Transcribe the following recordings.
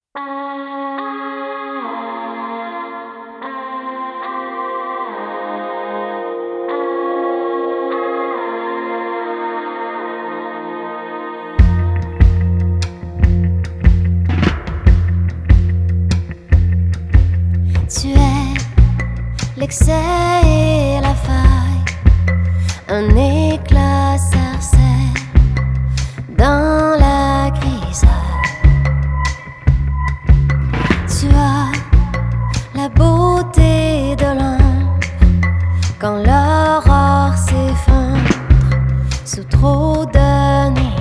Tu es l'excès et la faille, un éclat sarcelle dans la grisaille. Tu as la beauté de l'ombre quand l'aurore s'effondre sous trop de néant.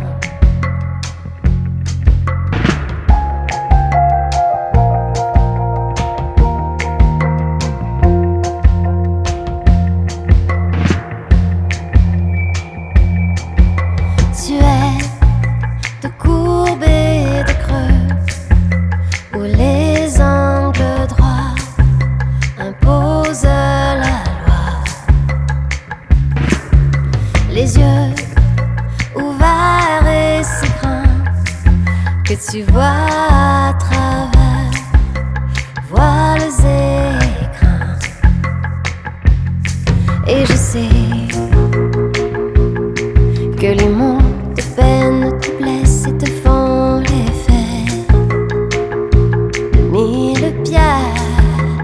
Tu es de courbes et de creux où les angles droits imposent la loi. Les yeux ouverts et si grands que tu vois à travers voiles et écrans. Et je sais que les mots te peinent, te blessent et te font l'effet de mille pierres.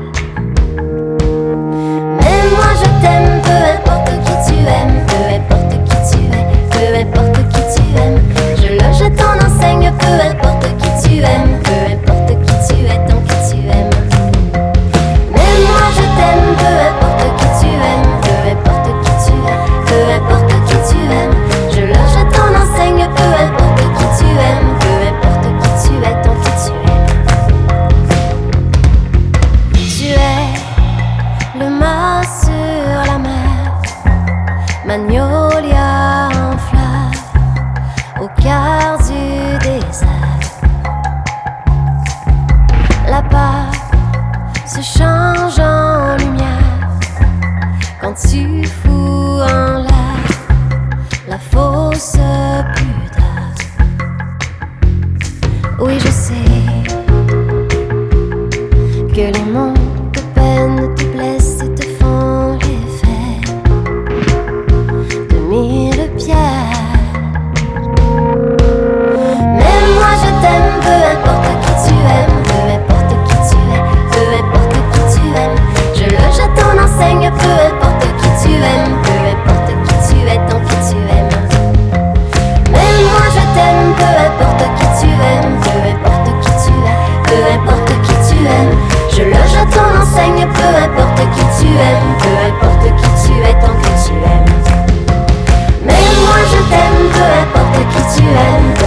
Mais moi je t'aime, peu importe qui tu aimes, peu importe qui tu es, peu importe qui tu aimes. Je t'en enseigne, peu importe qui tu aimes, peu importe qui tu es, tant que tu aimes. Mais moi je t'aime, peu importe qui tu aimes, peu importe qui tu es, peu importe qui tu aimes. Je t'en enseigne, peu importe qui tu aimes, peu importe qui tu es, tant que tu aimes. Tu es le mât sur la mer, magnolia en fleurs, au cœur du désert. La peur se change en lumière quand tu fous en l'air la fausse pudeur. Oui, je sais que les mots te peinent, te blessent et te font l'effet de mille pierres. Mais moi je t'aime, peu importe qui tu aimes, peu importe qui tu es, peu importe qui tu aimes. Je t'en enseigne, peu importe qui tu aimes, peu importe qui tu es, tant que tu aimes. Mais moi je t'aime, peu importe qui tu aimes, peu importe qui tu es, peu importe qui tu aimes. Je t'en enseigne, peu importe qui tu aimes, peu importe qui tu es, tant que tu aimes. Mais moi je t'aime, peu importe qui tu aimes,